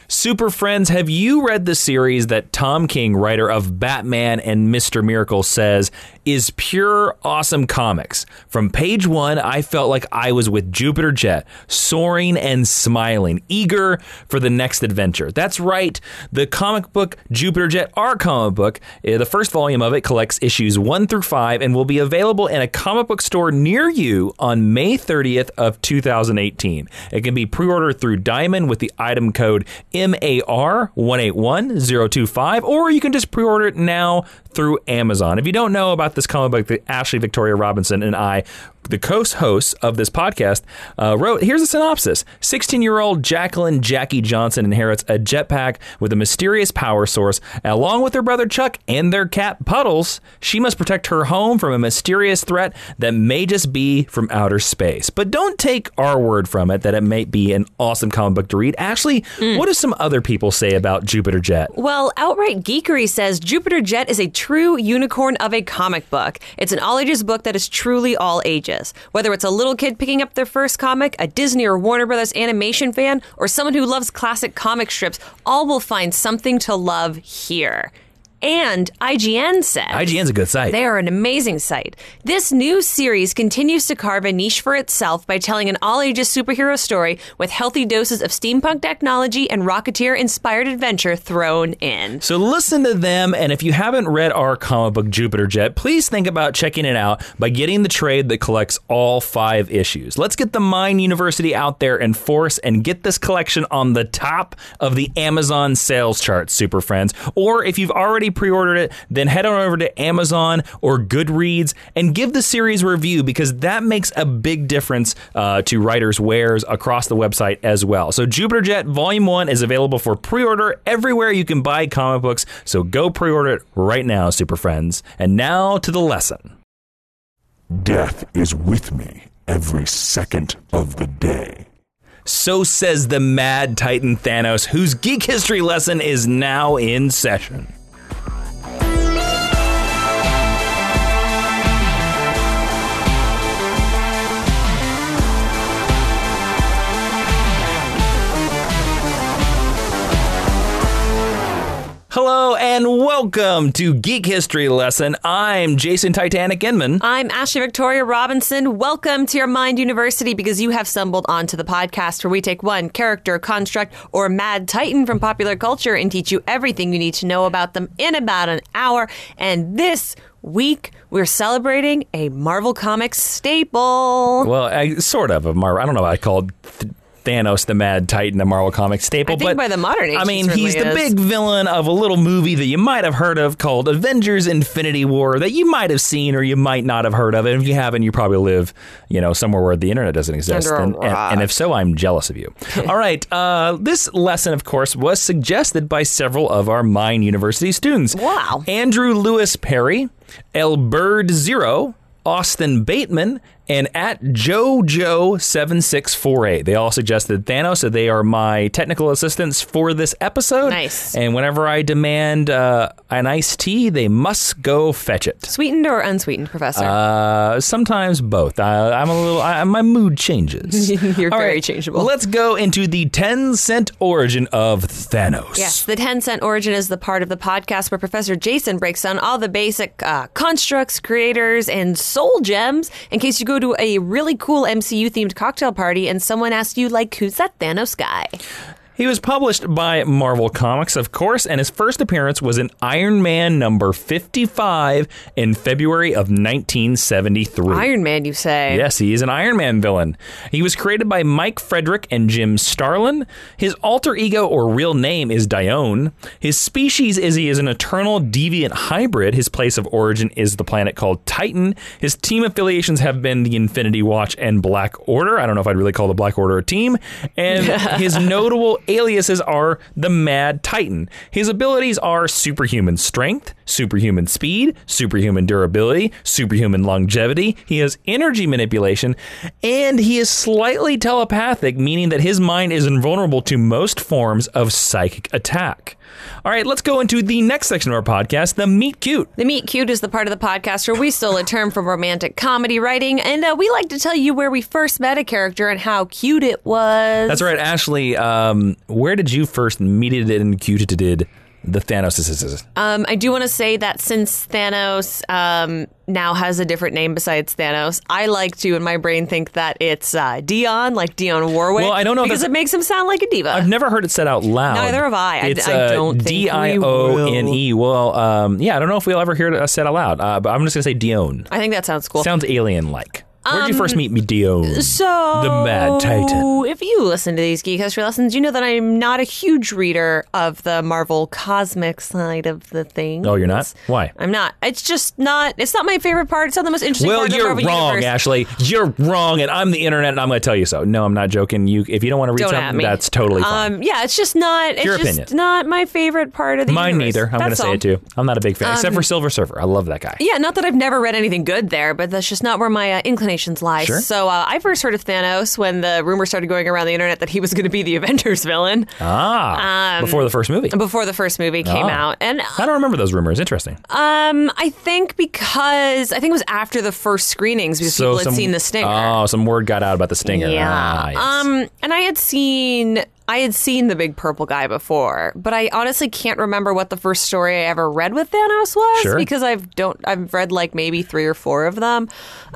Super friends, have you read the series that Tom King, writer of Batman and Mr. Miracle, says is pure awesome comics? From page one, I felt like I was with Jupiter Jet, soaring and smiling, eager for the next adventure. That's right, the comic book Jupiter Jet, our comic book, the first volume of it collects issues 1 through 5 and will be available in a comic book store near you on May 30th of 2018. It can be pre-ordered through Diamond with the item code MAR181025, or you can just pre-order it now through Amazon. If you don't know about this comic book that Ashley Victoria Robinson and I, the co-hosts of this podcast, wrote, here's a synopsis. 16-year-old Jacqueline Jackie Johnson inherits a jetpack with a mysterious power source. Along with her brother Chuck and their cat Puddles, she must protect her home from a mysterious threat that may just be from outer space. But don't take our word from it that it may be an awesome comic book to read. Ashley, what do some other people say about Jupiter Jet? Well, Outright Geekery says Jupiter Jet is a true unicorn of a comic book. It's an all-ages book that is truly all ages. Whether it's a little kid picking up their first comic, a Disney or Warner Brothers animation fan, or someone who loves classic comic strips, all will find something to love here. And IGN said... IGN's a good site. They are an amazing site. This new series continues to carve a niche for itself by telling an all-ages superhero story with healthy doses of steampunk technology and Rocketeer-inspired adventure thrown in. So listen to them, and if you haven't read our comic book Jupiter Jet, please think about checking it out by getting the trade that collects all 5 issues. Let's get the Mind University out there in force and get this collection on the top of the Amazon sales chart, super friends. Or if you've already pre-ordered it, then head on over to Amazon or Goodreads and give the series a review, because that makes a big difference to writers' wares across the website as well. So Jupiter Jet Volume 1 is available for pre-order everywhere you can buy comic books, so go pre-order it right now, super friends. And now to the lesson. Death is with me every second of the day. So says the Mad Titan Thanos, whose geek history lesson is now in session. Hello and welcome to Geek History Lesson. I'm Jason Titanic Inman. I'm Ashley Victoria Robinson. Welcome to your Mind University, because you have stumbled onto the podcast where we take one character, construct, or mad titan from popular culture and teach you everything you need to know about them in about an hour. And this week, we're celebrating a Marvel Comics staple. Well, sort of a Marvel. I don't know what I called Thanos, the Mad Titan, a Marvel Comics staple. I think but by the modern age, I mean, he's the big villain of a little movie that you might have heard of called Avengers Infinity War that you might have seen or you might not have heard of. And if you haven't, you probably live, somewhere where the internet doesn't exist. And if so, I'm jealous of you. All right. This lesson, of course, was suggested by several of our Mind University students. Wow. Andrew Lewis Perry, El Bird Zero, Austin Bateman, and at JoJo7648. They all suggested Thanos, so they are my technical assistants for this episode. Nice. And whenever I demand an iced tea, they must go fetch it. Sweetened or unsweetened, Professor? Sometimes both. My mood changes. You're all very right, changeable. Let's go into the 10-cent origin of Thanos. Yes, the 10-cent origin is the part of the podcast where Professor Jason breaks down all the basic constructs, creators, and soul gems in case you go to a really cool MCU-themed cocktail party and someone asks you, who's that Thanos guy? He was published by Marvel Comics, of course, and his first appearance was in Iron Man number 55 in February of 1973. Iron Man, you say? Yes, he is an Iron Man villain. He was created by Mike Frederick and Jim Starlin. His alter ego or real name is Dione. His species is he is an eternal deviant hybrid. His place of origin is the planet called Titan. His team affiliations have been the Infinity Watch and Black Order. I don't know if I'd really call the Black Order a team. And his notable aliases are the Mad Titan. His abilities are superhuman strength, superhuman speed, superhuman durability, superhuman longevity. He has energy manipulation, and he is slightly telepathic, meaning that his mind is invulnerable to most forms of psychic attack. All right, let's go into the next section of our podcast, the Meet Cute. The Meet Cute is the part of the podcast where we steal a term from romantic comedy writing, and we like to tell you where we first met a character and how cute it was. That's right, Ashley. Where did you first meet it and cute it did the Thanos? I do want to say that since Thanos now has a different name besides Thanos, I like to, in my brain, think that it's Dion, like Dionne Warwick. Well, I don't know because it makes him sound like a diva. I've never heard it said out loud. Neither have I. It's I don't think Dione. Well, yeah, I don't know if we'll ever hear it said out loud, but I'm just going to say Dione. I think that sounds cool. Sounds alien-like. Where'd you first meet me, Dione? So, the Mad Titan. If you listen to these Geek History lessons, you know that I'm not a huge reader of the Marvel cosmic side of the thing. Oh, you're not? Why? I'm not. It's just not. It's not my favorite part. It's not the most interesting part of the Marvel Well, you're wrong, universe. Ashley. You're wrong, and I'm the internet, and I'm going to tell you so. No, I'm not joking. If you don't want to read Don't at something, me. that's totally fine. Yeah, it's just not. It's Your just opinion. not my favorite part of the Mine universe. neither. I'm going to That's say all. it too. I'm not a big fan, except for Silver Surfer. I love that guy. Yeah, not that I've never read anything good there, but that's just not where my inclinations lie. Sure. So I first heard of Thanos when the rumor started going around the internet that he was going to be the Avengers villain Before the first movie. before the first movie came out. And I don't remember those rumors. Interesting. I think it was after the first screenings because people had seen the stinger. Oh, some word got out about the stinger. Yeah. Ah, yes. And I had seen the big purple guy before, but I honestly can't remember what the first story I ever read with Thanos was Sure. because I've read like maybe 3 or 4 of them.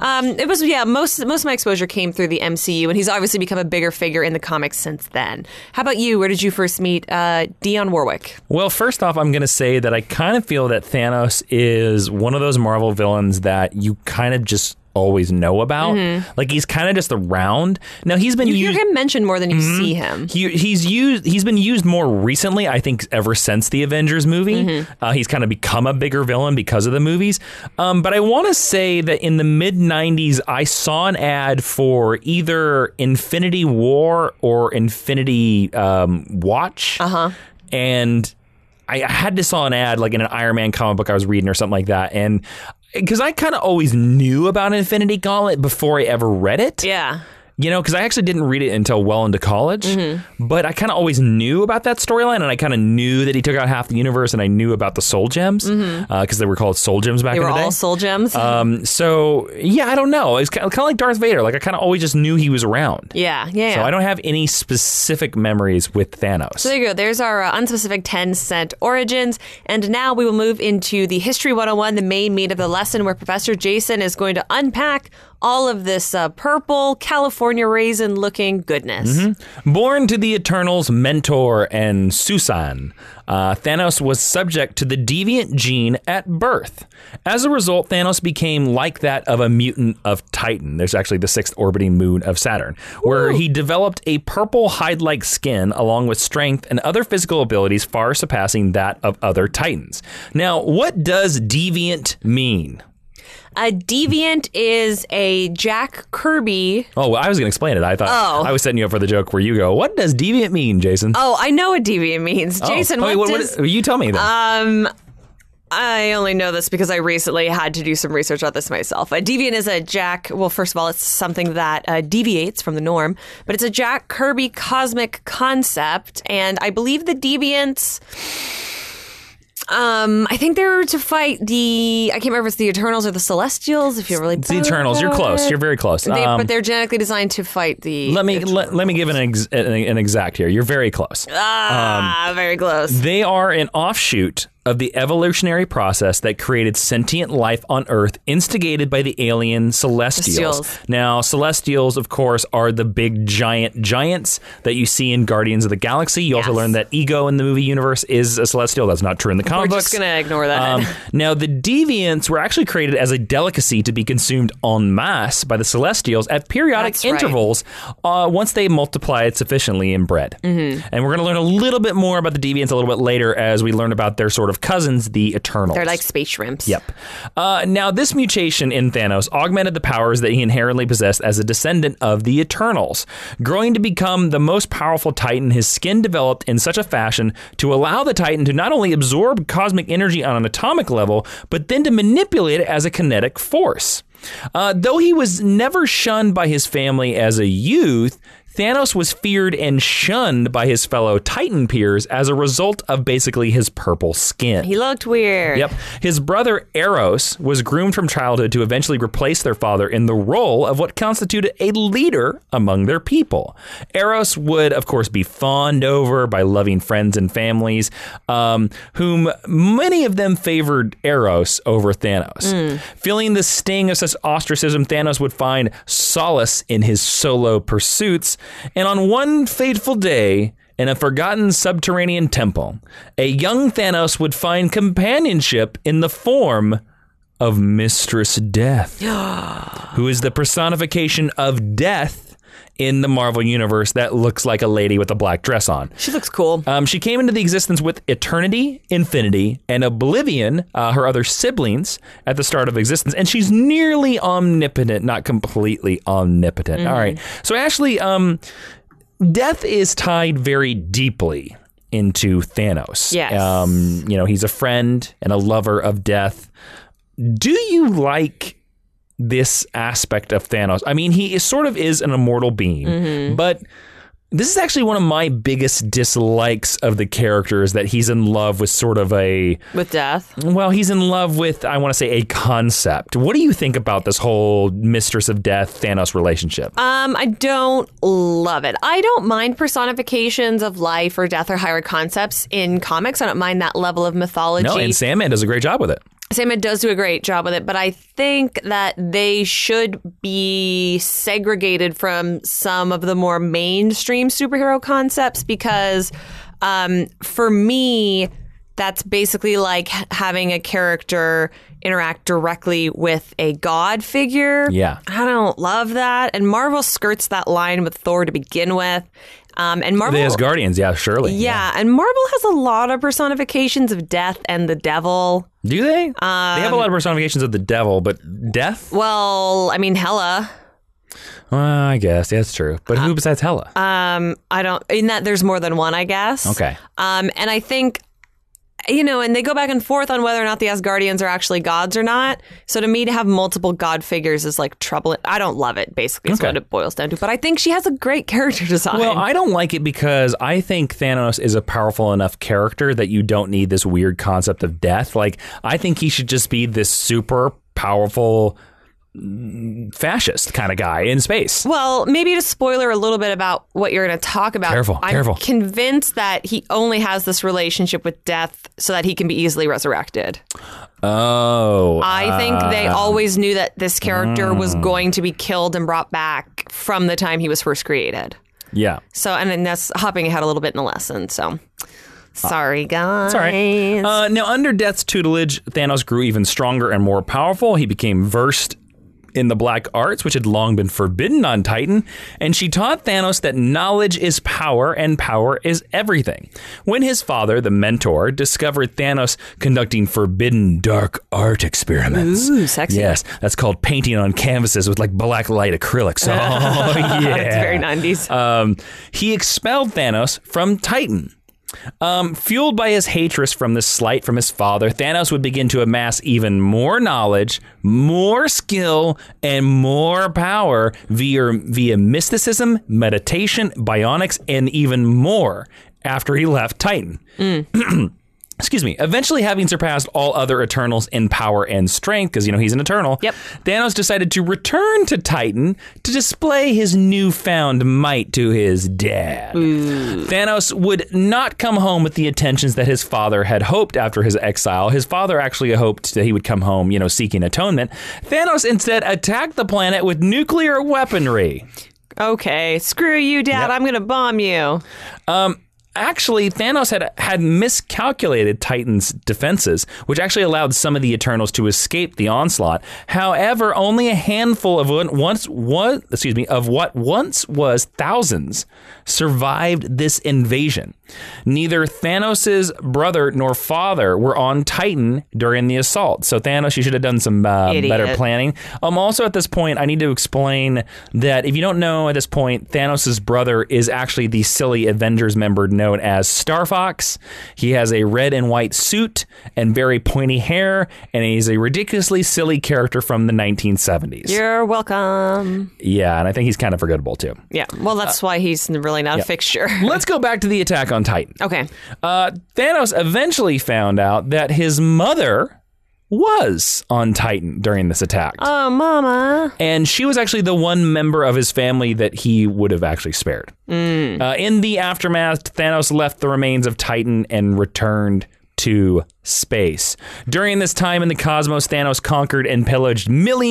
Most of my exposure came through the MCU, and he's obviously become a bigger figure in the comics since then. How about you? Where did you first meet Dionne Warwick? Well, first off, I'm going to say that I kind of feel that Thanos is one of those Marvel villains that you kind of just always know about. Like, he's kind of just around. Now, he's been You used... hear him mentioned more than you see him. He's been used more recently, I think, ever since the Avengers movie. He's kind of become a bigger villain because of the movies. But I want to say that in the mid-90s, I saw an ad for either Infinity War or Infinity Watch. And I had to saw an ad like in an Iron Man comic book I was reading or something like that. And because I kind of always knew about Infinity Gauntlet before I ever read it. Yeah. You know, because I actually didn't read it until well into college, but I kind of always knew about that storyline, and I kind of knew that he took out half the universe, and I knew about the Soul Gems, because they were called Soul Gems back in the day. They were all Soul Gems? So, yeah, I don't know. It's kind of like Darth Vader. Like, I kind of always just knew he was around. Yeah. So I don't have any specific memories with Thanos. So there you go. There's our unspecific 10-cent origins. And now we will move into the History 101, the main meat of the lesson, where Professor Jason is going to unpack all of this purple California raisin-looking goodness. Born to the Eternals' mentor and Susan, Thanos was subject to the deviant gene at birth. As a result, Thanos became like that of a mutant of Titan. There's actually the 6th orbiting moon of Saturn, where he developed a purple hide-like skin along with strength and other physical abilities far surpassing that of other Titans. Now, what does deviant mean? A deviant is a Jack Kirby. Oh, well, I was going to explain it. I thought I was setting you up for the joke where you go, what does deviant mean, Jason? Oh, I know what deviant means. Jason, what does... You tell me then. I only know this because I recently had to do some research on this myself. A deviant is a Jack... Well, first of all, it's something that deviates from the norm, but it's a Jack Kirby cosmic concept, and I believe the deviants... I think they're to fight I can't remember if it's the Eternals or the Celestials, if you're really bad. It's the Eternals. You're close. You're very close. But they're genetically designed to fight the... Let me give an exact here. You're very close. Very close. They are an offshoot of the evolutionary process that created sentient life on Earth, instigated by the alien Celestials. Now, Celestials, of course, are the big giants that you see in Guardians of the Galaxy. You also learn that Ego in the movie universe is a Celestial. That's not true in the comic books. We're just going to ignore that. Now, the Deviants were actually created as a delicacy to be consumed en masse by the Celestials at periodic intervals once they multiplied sufficiently and bred. And we're going to learn a little bit more about the Deviants a little bit later as we learn about their sort sort of cousins, the Eternals. They're like space shrimps. Yep. Now, this mutation in Thanos augmented the powers that he inherently possessed as a descendant of the Eternals. Growing to become the most powerful Titan, his skin developed in such a fashion to allow the Titan to not only absorb cosmic energy on an atomic level, but then to manipulate it as a kinetic force. Though he was never shunned by his family as a youth, Thanos was feared and shunned by his fellow Titan peers as a result of basically his purple skin. He looked weird. Yep. His brother Eros was groomed from childhood to eventually replace their father in the role of what constituted a leader among their people. Eros would, of course, be fawned over by loving friends and families, whom many of them favored Eros over Thanos. Feeling the sting of such ostracism, Thanos would find solace in his solo pursuits. And on one fateful day, in a forgotten subterranean temple, a young Thanos would find companionship in the form of Mistress Death, who is the personification of death in the Marvel Universe that looks like a lady with a black dress on. She looks cool. She came into the existence with Eternity, Infinity, and Oblivion, her other siblings, at the start of existence. And she's nearly omnipotent, not completely omnipotent. All right. So, Ashley, death is tied very deeply into Thanos. Yes. He's a friend and a lover of death. Do you like this aspect of Thanos? I mean, he is an immortal being, but this is actually one of my biggest dislikes of the character, is that he's in love with with death. Well, he's in love with, I want to say, a concept. What do you think about this whole Mistress of Death Thanos relationship? I don't love it. I don't mind personifications of life or death or higher concepts in comics. I don't mind that level of mythology. No, and Sandman does a great job with it. Sandman does do a great job with it, but I think that they should be segregated from some of the more mainstream superhero concepts, because for me, that's basically like having a character interact directly with a god figure. Yeah. I don't love that. And Marvel skirts that line with Thor to begin with. And Marvel, The Asgardians, yeah, surely. Yeah, and Marvel has a lot of personifications of death and the devil. Do they? They have a lot of personifications of the devil, but death? Well, I mean, Hela. I guess, yeah, that's true. But who besides Hela? I don't, in that there's more than one, I guess. Okay. And I think, and they go back and forth on whether or not the Asgardians are actually gods or not. So to me, to have multiple god figures is like troubling. I don't love it, basically, is what it boils down to. But I think she has a great character design. Well, I don't like it because I think Thanos is a powerful enough character that you don't need this weird concept of death. Like, I think he should just be this super powerful fascist kind of guy in space. Well, maybe to spoiler a little bit about what you're going to talk about. Careful. Convinced that he only has this relationship with death so that he can be easily resurrected. Oh. I think they always knew that this character was going to be killed and brought back from the time he was first created. Yeah. So, and then that's hopping ahead a little bit in the lesson. So, sorry, guys. It's all right. Now, under Death's tutelage, Thanos grew even stronger and more powerful. He became versed in the black arts, which had long been forbidden on Titan, and she taught Thanos that knowledge is power and power is everything. When his father, the Mentor, discovered Thanos conducting forbidden dark art experiments. Ooh, sexy. Yes, that's called painting on canvases with like black light acrylics. Oh, yeah. It's very 90s. He expelled Thanos from Titan. Fueled by his hatred from this slight from his father, Thanos would begin to amass even more knowledge, more skill, and more power via mysticism, meditation, bionics, and even more after he left Titan. Excuse me. Eventually, having surpassed all other Eternals in power and strength, because, he's an Eternal, Yep. Thanos decided to return to Titan to display his newfound might to his dad. Ooh. Thanos would not come home with the attentions that his father had hoped after his exile. His father actually hoped that he would come home, seeking atonement. Thanos instead attacked the planet with nuclear weaponry. Okay, screw you, Dad. Yep. I'm going to bomb you. Actually, Thanos had miscalculated Titan's defenses, which actually allowed some of the Eternals to escape the onslaught. However, only a handful of what once was thousands survived this invasion. Neither Thanos' brother nor father were on Titan during the assault. So Thanos, you should have done some better planning. Also at this point, I need to explain that if you don't know at this point, Thanos' brother is actually the silly Avengers member known as Star Fox. He has a red and white suit and very pointy hair, and he's a ridiculously silly character from the 1970s. You're welcome. Yeah, and I think he's kind of forgettable too. Yeah, well, that's why he's really not a fixture. Let's go back to the attack on Titan. Okay. Thanos eventually found out that his mother was on Titan during this attack. Oh, mama. And she was actually the one member of his family that he would have actually spared. In the aftermath, Thanos left the remains of Titan and returned to space. During this time in the cosmos, Thanos conquered and pillaged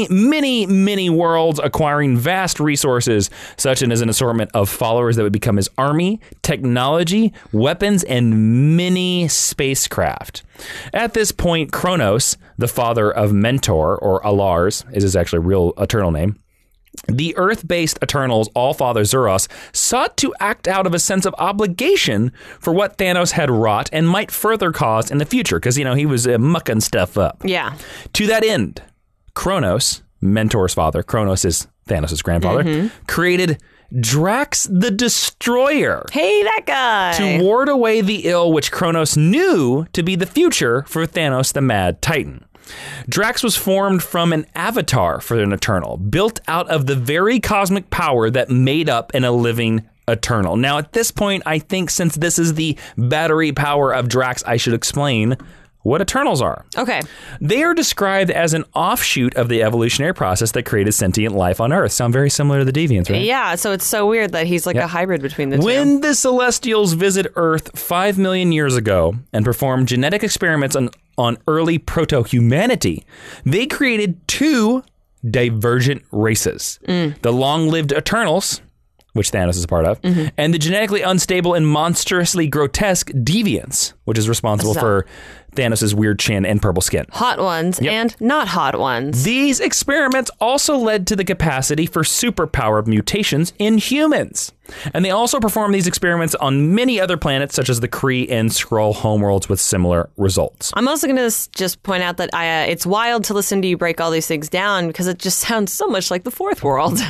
many worlds, acquiring vast resources, such as an assortment of followers that would become his army, technology, weapons, and many spacecraft. At this point, Kronos, the father of Mentor, or Alars, is his actually real eternal name, the Earth-based Eternals, All-Father Zuros, sought to act out of a sense of obligation for what Thanos had wrought and might further cause in the future, because, he was mucking stuff up. Yeah. To that end, Kronos, Mentor's father, Kronos is Thanos' grandfather, created Drax the Destroyer. Hey, that guy. To ward away the ill which Kronos knew to be the future for Thanos the Mad Titan. Drax was formed from an avatar for an Eternal, built out of the very cosmic power that made up a living Eternal. Now, at this point, I think since this is the battery power of Drax, I should explain what Eternals are. Okay. They are described as an offshoot of the evolutionary process that created sentient life on Earth. Sound very similar to the Deviants, right? Yeah, so it's so weird that he's like a hybrid between the two. When the Celestials visit Earth 5 million years ago and performed genetic experiments on early proto-humanity, they created two divergent races. The long-lived Eternals, which Thanos is a part of, and the genetically unstable and monstrously grotesque Deviants, which is responsible for Thanos' weird chin and purple skin. Hot ones and not hot ones. These experiments also led to the capacity for superpower mutations in humans. And they also performed these experiments on many other planets, such as the Kree and Skrull homeworlds, with similar results. I'm also going to just point out that it's wild to listen to you break all these things down because it just sounds so much like the Fourth World.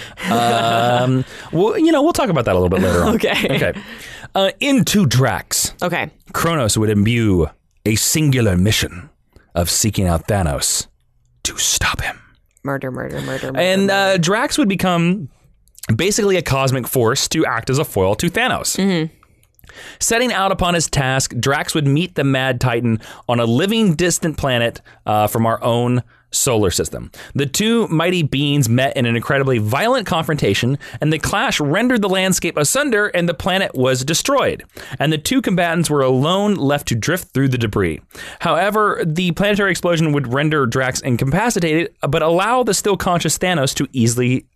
Well, we'll talk about that a little bit later on. Okay. Into Drax. Okay. Kronos would imbue a singular mission of seeking out Thanos to stop him. Murder. And Drax would become basically a cosmic force to act as a foil to Thanos. Setting out upon his task, Drax would meet the Mad Titan on a living distant planet from our own solar system. The two mighty beings met in an incredibly violent confrontation, and the clash rendered the landscape asunder and the planet was destroyed. And the two combatants were alone, left to drift through the debris. However, the planetary explosion would render Drax incapacitated, but allow the still conscious Thanos to easily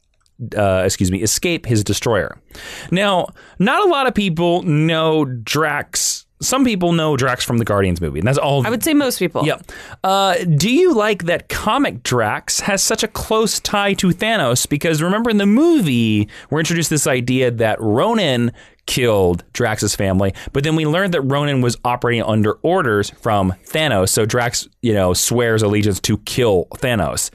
escape his destroyer. Now, not a lot of people know Drax. Some people know Drax from the Guardians movie, and that's all. I would say most people. Yep. Do you like that comic Drax has such a close tie to Thanos? Because remember in the movie, we're introduced to this idea that Ronan killed Drax's family, but then we learned that Ronan was operating under orders from Thanos, so Drax, swears allegiance to kill Thanos.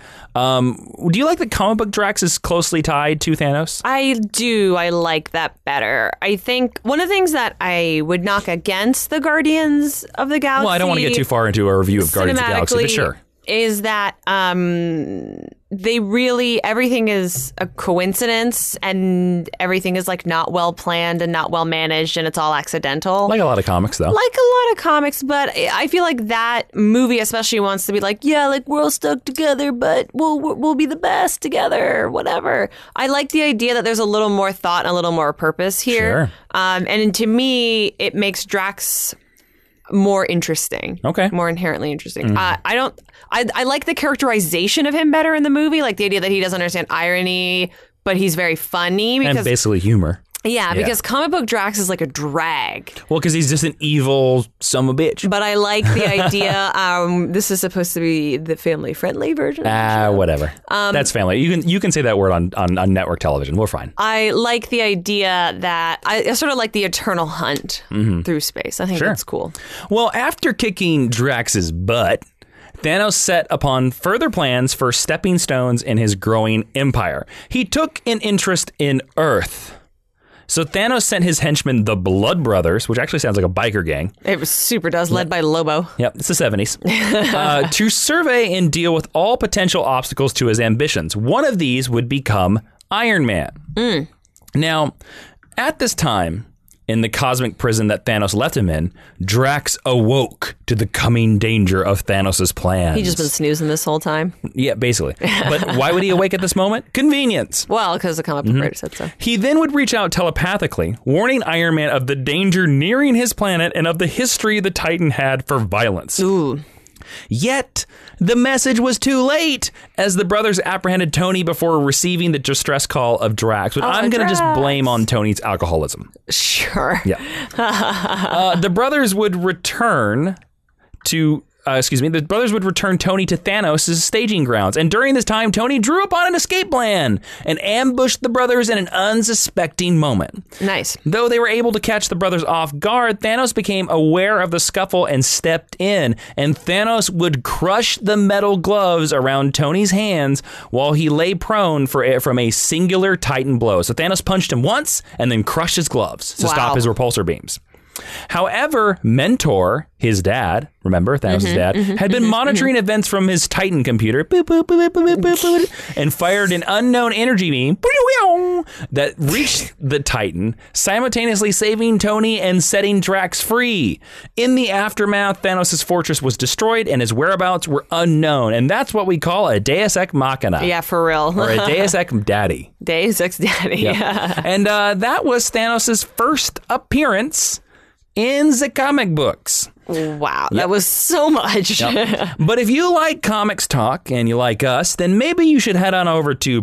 Do you like that comic book Drax is closely tied to Thanos? I do. I like that better. I think one of the things that I would knock against the Guardians of the Galaxy... Well, I don't want to get too far into a review of Guardians of the Galaxy, but sure. ...is that they really, everything is a coincidence and everything is like not well planned and not well managed and it's all accidental. Like a lot of comics, though. Like a lot of comics, but I feel like that movie especially wants to be like, yeah, like we're all stuck together, but we'll be the best together, whatever. I like the idea that there's a little more thought and a little more purpose here. Sure. And to me, it makes Drax more interesting. Okay. More inherently interesting. I like the characterization of him better in the movie, like the idea that he doesn't understand irony, but he's very funny. Because, and basically humor. Yeah, because comic book Drax is like a drag. Well, because he's just an evil son of a bitch. But I like the idea. This is supposed to be the family-friendly version. Whatever. That's family. You can say that word on network television. We're fine. I like the idea that I sort of like the eternal hunt through space. I think that's cool. Well, after kicking Drax's butt, Thanos set upon further plans for stepping stones in his growing empire. He took an interest in Earth. So Thanos sent his henchmen, the Blood Brothers, which actually sounds like a biker gang. It was super does, led by Lobo. Yep, it's the 70s. To survey and deal with all potential obstacles to his ambitions. One of these would become Iron Man. Now, at this time, in the cosmic prison that Thanos left him in, Drax awoke to the coming danger of Thanos' plans. He's just been snoozing this whole time. Yeah, basically. But why would he awake at this moment? Convenience. Well, because the comic book writer said so. He then would reach out telepathically, warning Iron Man of the danger nearing his planet and of the history the Titan had for violence. Ooh. Yet, the message was too late, as the brothers apprehended Tony before receiving the distress call of Drax, which I'm going to just blame on Tony's alcoholism. Sure. Yeah. The brothers would return to... the brothers would return Tony to Thanos' staging grounds. And during this time, Tony drew upon an escape plan and ambushed the brothers in an unsuspecting moment. Nice. Though they were able to catch the brothers off guard, Thanos became aware of the scuffle and stepped in. And Thanos would crush the metal gloves around Tony's hands while he lay prone from a singular Titan blow. So Thanos punched him once and then crushed his gloves to stop his repulsor beams. However, Mentor, his dad, remember Thanos' dad, had been monitoring events from his Titan computer and fired an unknown energy beam that reached the Titan, simultaneously saving Tony and setting Drax free. In the aftermath, Thanos' fortress was destroyed and his whereabouts were unknown. And that's what we call a Deus Ex Machina. Yeah, for real. Or a Deus Ex Daddy. Deus Ex Daddy, yeah. And that was Thanos' first appearance in the comic books. Wow, that was so much. But if you like comics talk and you like us, then maybe you should head on over to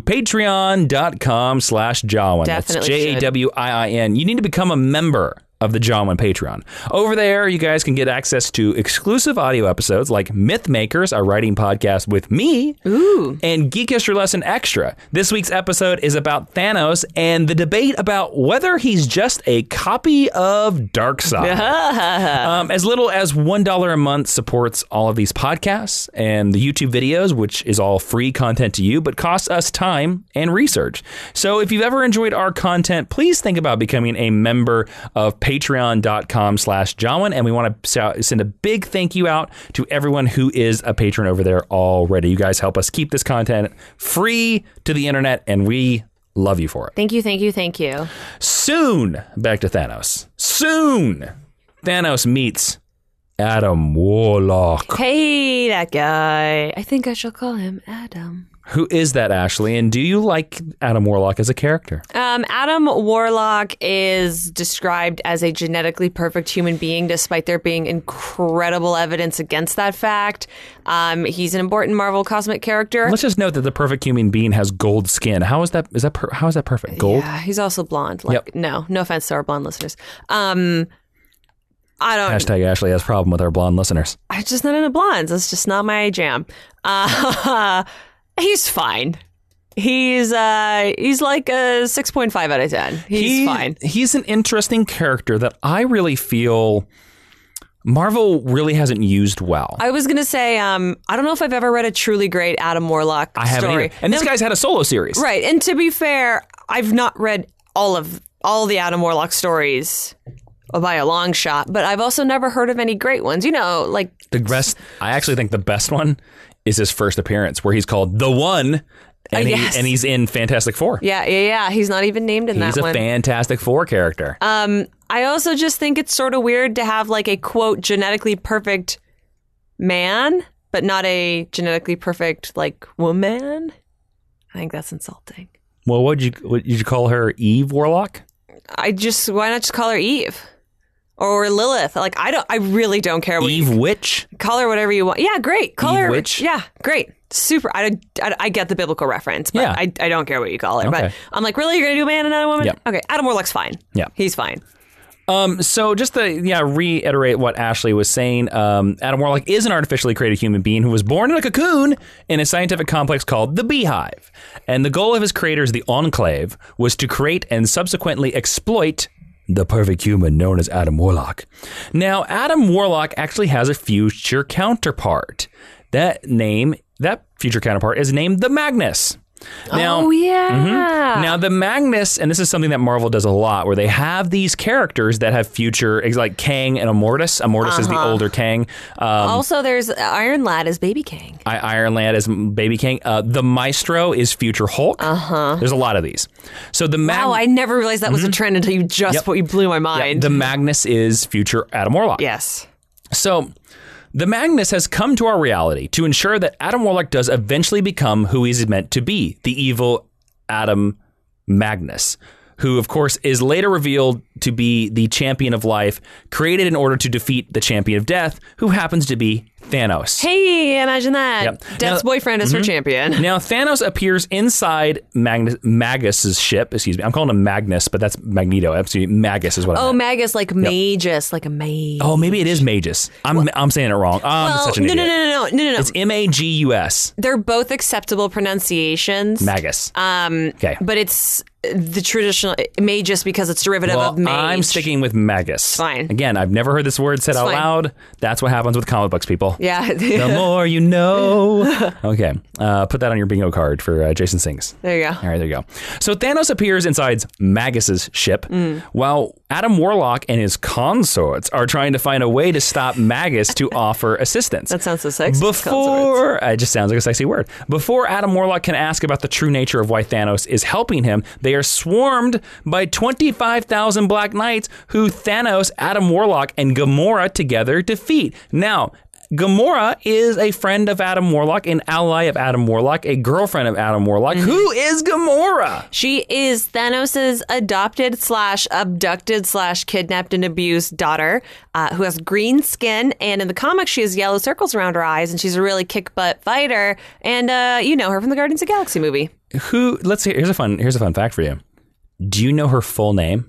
patreon.com/Jawin. Definitely That's JAWIIN. You need to become a member of the Jawin Patreon. Over there, you guys can get access to exclusive audio episodes like Myth Makers, our writing podcast with me, and Geek History Lesson Extra. This week's episode is about Thanos and the debate about whether he's just a copy of Darkseid. As little as $1 a month supports all of these podcasts and the YouTube videos, which is all free content to you, but costs us time and research. So if you've ever enjoyed our content, please think about becoming a member of patreon.com/Jawin, and we want to send a big thank you out to everyone who is a patron over there already. You guys help us keep this content free to the internet, and we love you for it. Thank you, thank you, thank you. Soon, back to Thanos. Soon, Thanos meets Adam Warlock. Hey, that guy. I think I shall call him Adam. Who is that, Ashley? And do you like Adam Warlock as a character? Adam Warlock is described as a genetically perfect human being, despite there being incredible evidence against that fact. He's an important Marvel cosmic character. Let's just note that the perfect human being has gold skin. How is that? How is that perfect? Gold? Yeah, he's also blonde. No offense to our blonde listeners. I don't. Hashtag Ashley has a problem with our blonde listeners. I'm just not into blondes. That's just not my jam. He's fine. He's like a 6.5 out of 10. He's fine. He's an interesting character that I really feel Marvel really hasn't used well. I was going to say, I don't know if I've ever read a truly great Adam Warlock story. I haven't either. And this guy's had a solo series. Right. And to be fair, I've not read all the Adam Warlock stories by a long shot, but I've also never heard of any great ones. You know, like the best. I actually think the best one is his first appearance, where he's called The One, and he's in Fantastic Four. Yeah. He's not even named in that one. He's a Fantastic Four character. I also just think it's sort of weird to have like a quote genetically perfect man, but not a genetically perfect like woman. I think that's insulting. Well, what did you call her? Eve Warlock? Why not just call her Eve? Or Lilith. I really don't care what Eve Witch? Call her whatever you want. Yeah, great. Call Eve her Witch? Yeah, great. Super. I get the biblical reference, but Yeah. I don't care what you call it. Okay. But I'm like, really? You're going to do a man and not a woman? Yep. Okay. Adam Warlock's fine. Yeah. He's fine. So just to reiterate what Ashley was saying, Adam Warlock is an artificially created human being who was born in a cocoon in a scientific complex called the Beehive. And the goal of his creators, the Enclave, was to create and subsequently exploit the perfect human known as Adam Warlock. Now, Adam Warlock actually has a future counterpart. That future counterpart is named the Magnus. Now, Now, the Magnus, and this is something that Marvel does a lot, where they have these characters that have future, like Kang and Immortus. Immortus is the older Kang. Also, there's Iron Lad as Baby Kang. Iron Lad is Baby Kang. The Maestro is future Hulk. There's a lot of these. So the Wow, I never realized that was a trend until you you blew my mind. The Magnus is future Adam Warlock. Yes. So the Magnus has come to our reality to ensure that Adam Warlock does eventually become who he's meant to be, the evil Adam Magnus, who, of course, is later revealed to be the champion of life, created in order to defeat the champion of death, who happens to be Thanos. Hey, imagine that. Yep. Death's boyfriend is her champion. Now, Thanos appears inside Magus's ship. Excuse me. I'm calling him Magnus, but that's Magneto. Absolutely, Magus is what I meant. Magus, like Magus, like a mage. Oh, maybe it is Magus. I'm saying it wrong. I'm such an idiot. No. It's Magus. They're both acceptable pronunciations. Magus. Okay. But it's the traditional Magus because it's derivative of mage. I'm sticking with Magus. Fine. Again, I've never heard this word said out fine. loud. That's what happens with comic books, people. Yeah. The more you know. Okay. Put that on your bingo card for Jason Sings. There you go. All right, there you go. So Thanos appears inside Magus's ship, while Adam Warlock and his consorts are trying to find a way to stop Magus to offer assistance. That sounds so sexy. It just sounds like a sexy word. Before Adam Warlock can ask about the true nature of why Thanos is helping him, they are swarmed by 25,000 Black Knights who Thanos, Adam Warlock, and Gamora together defeat. Now, Gamora is a friend of Adam Warlock, an ally of Adam Warlock, a girlfriend of Adam Warlock. Who is Gamora? She is Thanos' adopted / abducted / kidnapped and abused daughter who has green skin. And in the comics, she has yellow circles around her eyes, and she's a really kick-butt fighter. And you know her from the Guardians of the Galaxy movie. Let's see. Here's a fun fact for you. Do you know her full name?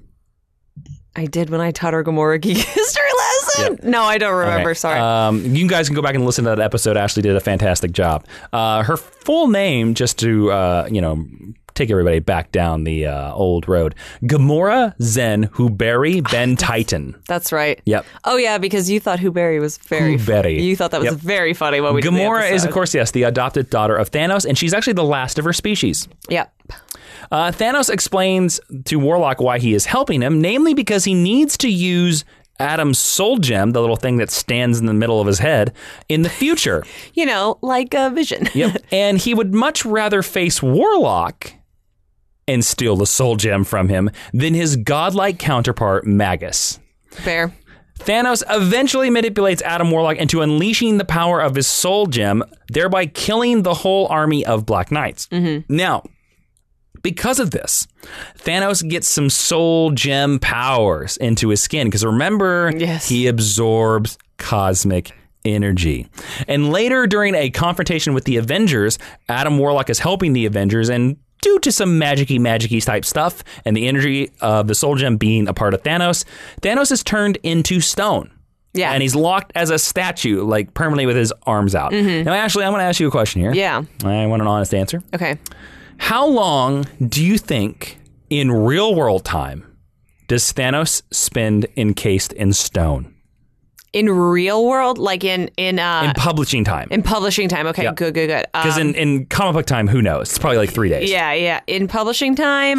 I did when I taught her Gamora Geek History lesson. Yep. No, I don't remember. Okay. Sorry. You guys can go back and listen to that episode. Ashley did a fantastic job. Her full name, just to take everybody back down the old road: Gamora Zen Huberi Ben Titan. That's right. Yep. Oh yeah, because you thought Huberi was very funny. You thought that was very funny when we did the Gamora episode. is, of course, yes, the adopted daughter of Thanos, and she's actually the last of her species. Yep. Thanos explains to Warlock why he is helping him, namely because he needs to use Adam's soul gem, the little thing that stands in the middle of his head, in the future. You know, like a vision. Yep. And he would much rather face Warlock and steal the soul gem from him than his godlike counterpart, Magus. Fair. Thanos eventually manipulates Adam Warlock into unleashing the power of his soul gem, thereby killing the whole army of Black Knights. Now, because of this, Thanos gets some soul gem powers into his skin. Because remember, he absorbs cosmic energy. And later, during a confrontation with the Avengers, Adam Warlock is helping the Avengers, and due to some magic-y type stuff and the energy of the soul gem being a part of Thanos, Thanos is turned into stone. Yeah. And he's locked as a statue, like permanently with his arms out. Now, Ashley, I'm going to ask you a question here. Yeah. I want an honest answer. Okay. How long do you think in real world time does Thanos spend encased in stone? In real world, like in publishing time. In publishing time. Okay, Yep. good. Because in comic book time, who knows? It's probably like 3 days. Yeah. In publishing time,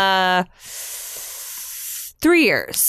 3 years.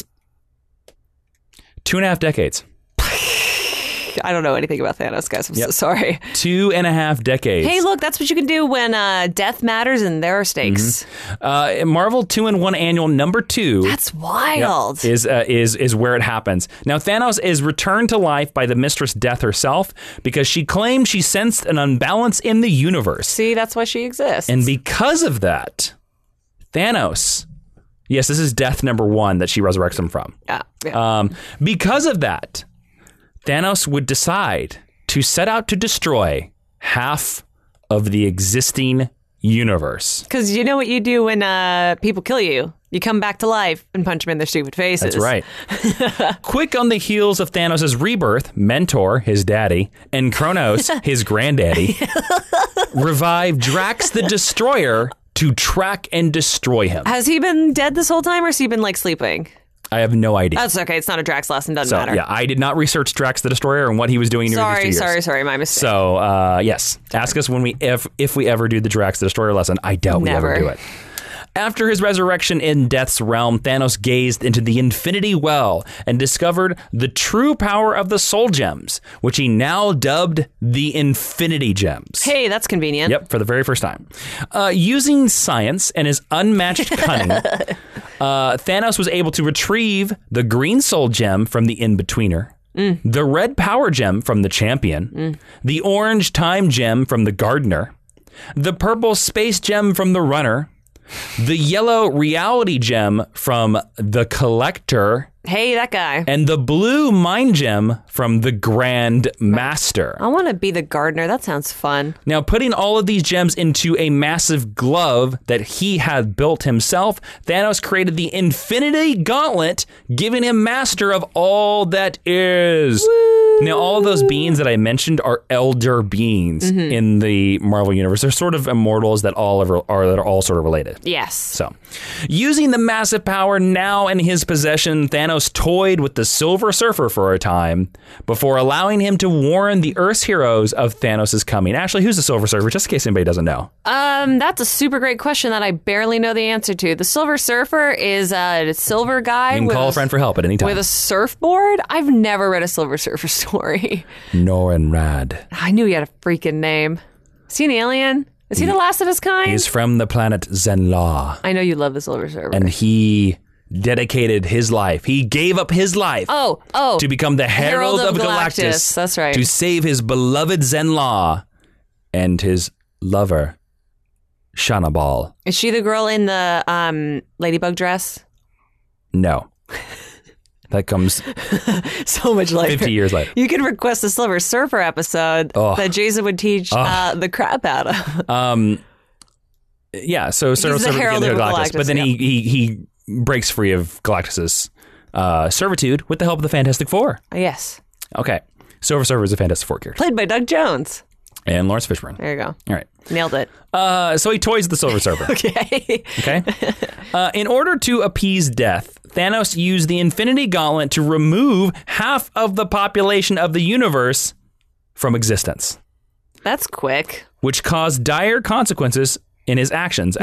2.5 decades. I don't know anything about Thanos, guys. I'm so sorry. 2.5 decades. Hey, look, that's what you can do when death matters and there are stakes. Marvel 2-in-1 Annual number 2. That's wild. Is where it happens. Now, Thanos is returned to life by the Mistress Death herself because she claimed she sensed an unbalance in the universe. See, that's why she exists. And because of that, Thanos... Yes, this is Death number 1 that she resurrects him from. Yeah. Because of that, Thanos would decide to set out to destroy half of the existing universe. Because you know what you do when people kill you? You come back to life and punch them in their stupid faces. That's right. Quick on the heels of Thanos' rebirth, Mentor, his daddy, and Kronos, his granddaddy, revive Drax the Destroyer to track and destroy him. Has he been dead this whole time, or has he been, like, sleeping? I have no idea. That's okay. It's not a Drax lesson. Doesn't matter. Yeah, I did not research Drax the Destroyer and what he was doing during these 2 years. Sorry. My mistake. So, yes. Ask us when if we ever do the Drax the Destroyer lesson. I doubt we ever do it. After his resurrection in Death's realm, Thanos gazed into the Infinity Well and discovered the true power of the Soul Gems, which he now dubbed the Infinity Gems. Hey, that's convenient. Yep, for the very first time. Using science and his unmatched cunning, Thanos was able to retrieve the Green Soul Gem from the In-Betweener, the Red Power Gem from the Champion, the Orange Time Gem from the Gardener, the Purple Space Gem from the Runner, the Yellow Reality Gem from the Collector. Hey, that guy. And the Blue Mind Gem from the Grand Master. I want to be the gardener. That sounds fun. Now, putting all of these gems into a massive glove that he had built himself, Thanos created the Infinity Gauntlet, giving him master of all that is. Woo. Now, all of those beings that I mentioned are elder beings in the Marvel Universe. They're sort of immortals that are all sort of related. Yes. So, using the massive power now in his possession, Thanos toyed with the Silver Surfer for a time before allowing him to warn the Earth's heroes of Thanos' coming. Ashley, who's the Silver Surfer? Just in case anybody doesn't know. That's a super great question that I barely know the answer to. The Silver Surfer is a silver guy. You can call a friend for help at any time. With a surfboard? I've never read a Silver Surfer story. Norrin Rad. I knew he had a freaking name. Is he an alien? Is he the last of his kind? He's from the planet Zenla. I know you love the Silver Surfer. And he dedicated his life. He gave up his life to become the Herald of Galactus. That's right. To save his beloved Zenla and his lover, Shana Ball. Is she the girl in the ladybug dress? No. That comes so much later. 50 years later. You could request a Silver Surfer episode that Jason would teach the crap out of. Yeah, so Silver Surfer became the Galactus, but then he breaks free of Galactus's servitude with the help of the Fantastic Four. Yes. Okay. Silver Surfer is a Fantastic Four character. Played by Doug Jones. And Lawrence Fishburne. There you go. All right. Nailed it. So he toys the Silver Surfer. Okay. In order to appease death, Thanos used the Infinity Gauntlet to remove half of the population of the universe from existence. That's quick. Which caused dire consequences in his actions.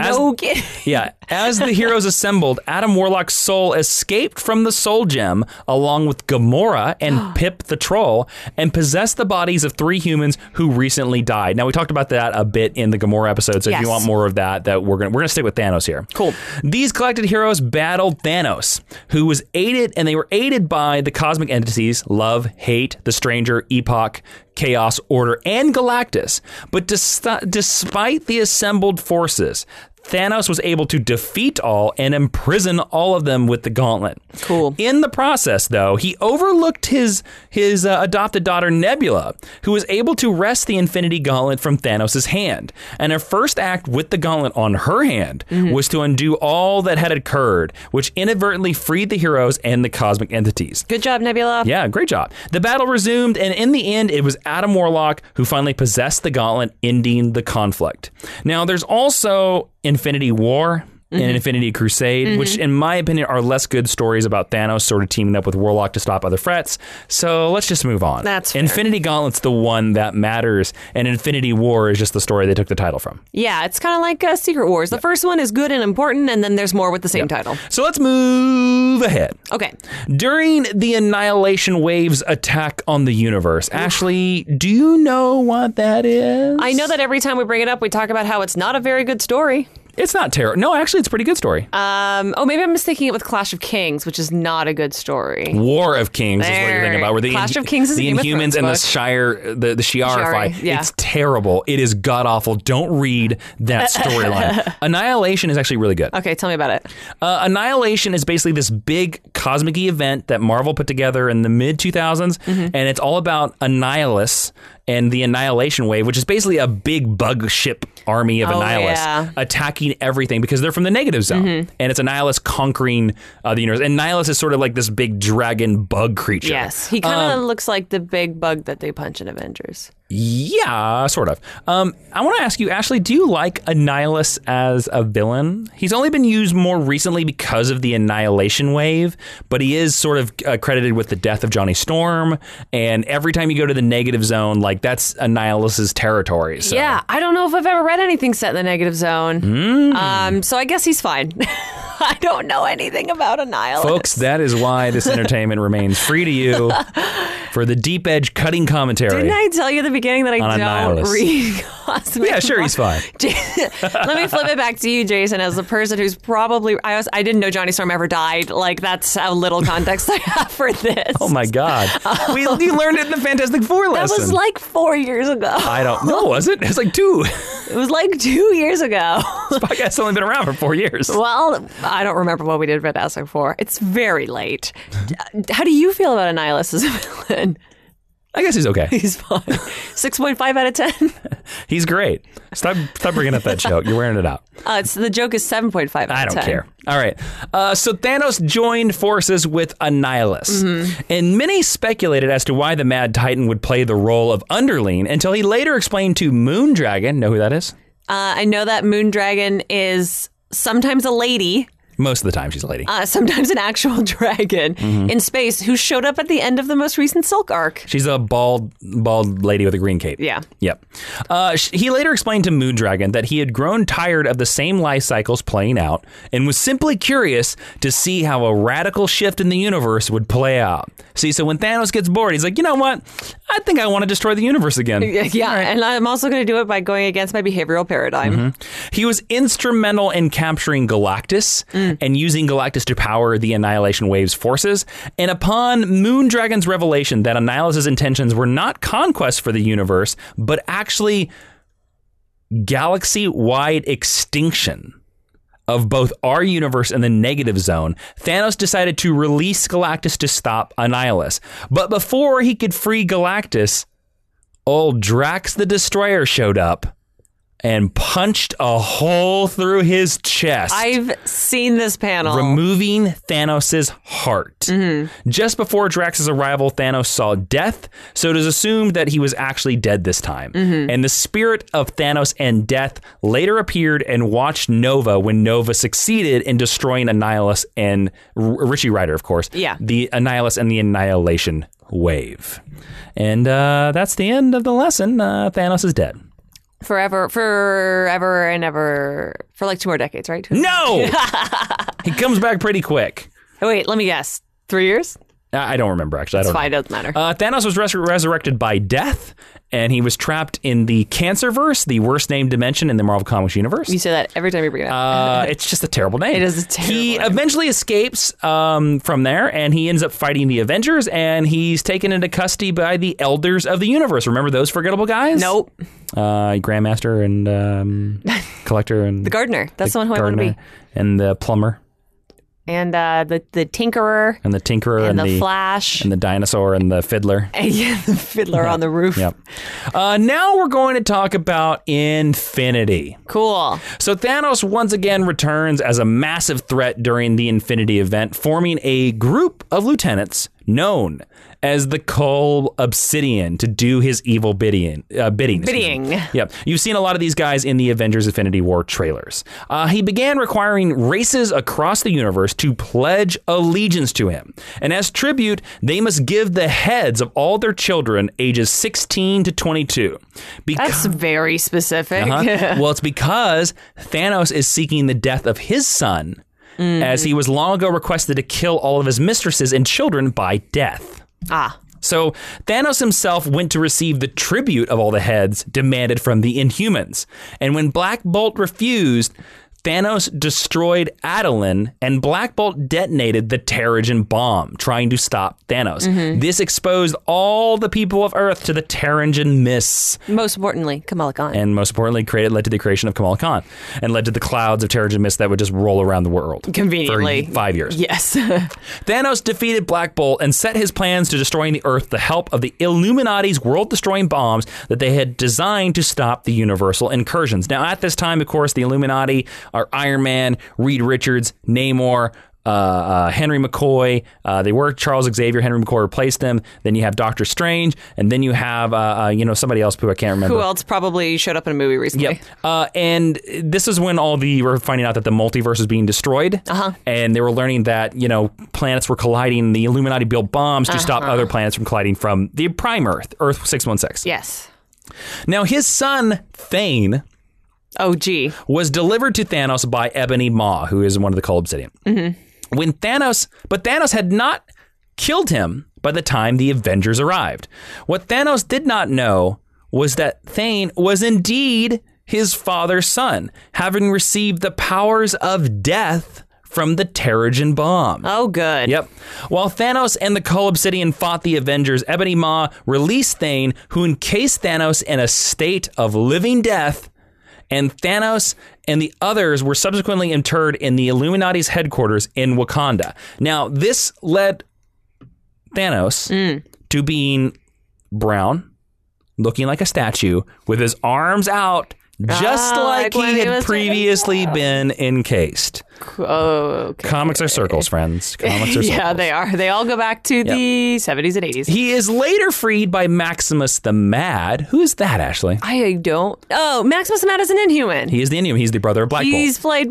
As the heroes assembled, Adam Warlock's soul escaped from the Soul Gem along with Gamora and Pip the Troll and possessed the bodies of 3 humans who recently died. Now, we talked about that a bit in the Gamora episode, so if you want more of that we're gonna stick with Thanos here. Cool. These collected heroes battled Thanos, who was aided by the cosmic entities Love, Hate, the Stranger, Epoch, Chaos, Order, and Galactus. But despite the assembled forces, Thanos was able to defeat all and imprison all of them with the gauntlet. Cool. In the process, though, he overlooked his adopted daughter Nebula, who was able to wrest the Infinity Gauntlet from Thanos' hand. And her first act with the gauntlet on her hand was to undo all that had occurred, which inadvertently freed the heroes and the cosmic entities. Good job, Nebula. Yeah, great job. The battle resumed, and in the end, it was Adam Warlock who finally possessed the gauntlet, ending the conflict. Now, there's also Infinity War and Infinity Crusade, which in my opinion are less good stories about Thanos sort of teaming up with Warlock to stop other threats. So let's just move on. That's fair. Infinity Gauntlet's the one that matters, and Infinity War is just the story they took the title from. Yeah, it's kind of like Secret Wars. The first one is good and important, and then there's more with the same title. So let's move ahead. Okay. During the Annihilation Wave's attack on the universe, Ashley, do you know what that is? I know that every time we bring it up, we talk about how it's not a very good story. It's not terrible. No, actually, it's a pretty good story. Maybe I'm mistaking it with Clash of Kings, which is not a good story. War of Kings is what you're thinking about. Where the Clash of Kings is the a Game of Inhumans Thrones and book. the Shire, the Shi'ar fight. Yeah. It's terrible. It is god awful. Don't read that storyline. Annihilation is actually really good. Okay, tell me about it. Annihilation is basically this big cosmic event that Marvel put together in the mid 2000s, and it's all about Annihilus and the Annihilation Wave, which is basically a big bug ship army of Annihilus attacking everything because they're from the negative zone. And it's Annihilus conquering the universe. And Annihilus is sort of like this big dragon bug creature. Yes, he kind of looks like the big bug that they punch in Avengers. Yeah, sort of. I want to ask you, Ashley, do you like Annihilus as a villain? He's only been used more recently because of the Annihilation Wave, but he is sort of credited with the death of Johnny Storm. And every time you go to the negative zone, like that's Annihilus's territory. So. Yeah, I don't know if I've ever read anything set in the negative zone. So I guess he's fine. I don't know anything about Annihilus. Folks, that is why this entertainment remains free to you for the deep edge cutting commentary. Didn't I tell you at the beginning that I don't Annihilus. read cosmic? Yeah, sure, he's fine. Let me flip it back to you, Jason, as the person who's probably... I didn't know Johnny Storm ever died. Like, that's how little context I have for this. Oh, my God. You learned it in the Fantastic Four lesson. That was like 4 years ago. I don't know, was it? It was like 2. It was like 2 years ago. This podcast's only been around for 4 years. Well, I don't remember what we did Fantastic Four. It's very late. How do you feel about Annihilus as a villain? I guess he's okay. He's fine. 6.5 out of 10. He's great. Stop bringing up that joke. You're wearing it out. The joke is 7.5 out of 10. I don't care. All right. So Thanos joined forces with Annihilus. And many speculated as to why the Mad Titan would play the role of underling until he later explained to Moondragon. Know who that is? I know that Moondragon is sometimes a lady. Most of the time she's a lady. Sometimes an actual dragon in space who showed up at the end of the most recent Silk arc. She's a bald lady with a green cape. Yeah. Yep. He later explained to Moondragon that he had grown tired of the same life cycles playing out and was simply curious to see how a radical shift in the universe would play out. See, so when Thanos gets bored, he's like, you know what? I think I want to destroy the universe again. Yeah, and I'm also going to do it by going against my behavioral paradigm. He was instrumental in capturing Galactus and using Galactus to power the Annihilation Wave's forces. And upon Moondragon's revelation that Annihilus's intentions were not conquest for the universe, but actually galaxy-wide extinction of both our universe and the negative zone, Thanos decided to release Galactus to stop Annihilus. But before he could free Galactus, old Drax the Destroyer showed up and punched a hole through his chest. I've seen this panel. Removing Thanos' heart. Just before Drax's arrival, Thanos saw death, so it is assumed that he was actually dead this time. And the spirit of Thanos and death later appeared and watched Nova when Nova succeeded in destroying Annihilus and Richie Rider, of course. Yeah. The Annihilus and the Annihilation Wave. And that's the end of the lesson. Thanos is dead. Forever and ever, for like 2 more decades, right? No! He comes back pretty quick. Oh, wait, let me guess. 3 years? I don't remember, actually. It's fine, doesn't matter. Thanos was resurrected by death, and he was trapped in the Cancerverse, the worst named dimension in the Marvel Comics universe. You say that every time you bring it up. It's just a terrible name. It is a terrible He name. eventually escapes from there, and he ends up fighting the Avengers, and he's taken into custody by the Elders of the Universe. Remember those forgettable guys? Nope. Grandmaster and Collector and The Gardener. That's the one who I want to be. And the Plumber. And the Tinkerer. And the Tinkerer and the Flash. And the Dinosaur and the Fiddler. And yeah, the Fiddler on the roof. Yep. Now we're going to talk about Infinity. Cool. So Thanos once again returns as a massive threat during the Infinity event, forming a group of lieutenants known as the Cull Obsidian to do his evil bidding. Yep. You've seen a lot of these guys in the Avengers Infinity War trailers. He began requiring races across the universe to pledge allegiance to him. And as tribute, they must give the heads of all their children ages 16 to 22. That's very specific. Well, it's because Thanos is seeking the death of his son, as he was long ago requested to kill all of his mistresses and children by death. So Thanos himself went to receive the tribute of all the heads demanded from the Inhumans. And when Black Bolt refused, Thanos destroyed Attilan, and Black Bolt detonated the Terrigen bomb, trying to stop Thanos. This exposed all the people of Earth to the Terrigen mists. Most importantly, Kamala Khan. And most importantly, led to the creation of Kamala Khan, and led to the clouds of Terrigen mist that would just roll around the world. Conveniently. For 5 years. Yes. Thanos defeated Black Bolt and set his plans to destroying the Earth with the help of the Illuminati's world-destroying bombs that they had designed to stop the universal incursions. Now, at this time, of course, the Illuminati are Iron Man, Reed Richards, Namor, Henry McCoy. They were Charles Xavier. Henry McCoy replaced them. Then you have Doctor Strange, and then you have somebody else who I can't remember. Who else probably showed up in a movie recently? Yep. And this is when we're finding out that the multiverse is being destroyed, and they were learning that planets were colliding. The Illuminati built bombs to stop other planets from colliding from the prime Earth 616. Yes. Now his son Thane. OG. Was delivered to Thanos by Ebony Maw, who is one of the Cull Obsidian. But Thanos had not killed him by the time the Avengers arrived. What Thanos did not know was that Thane was indeed his father's son, having received the powers of death from the Terrigen bomb. Oh, good. Yep. While Thanos and the Cull Obsidian fought the Avengers, Ebony Maw released Thane, who encased Thanos in a state of living death. And Thanos and the others were subsequently interred in the Illuminati's headquarters in Wakanda. Now, this led Thanos to being brown, looking like a statue, with his arms out, just like he had previously been encased. Oh, okay. Comics are circles, friends. Comics are circles. Yeah, they are. They all go back to the 70s and 80s. He is later freed by Maximus the Mad. Who is that, Ashley? I don't... Oh, Maximus the Mad is an Inhuman. He is the Inhuman. He's the brother of Black Bolt. He's played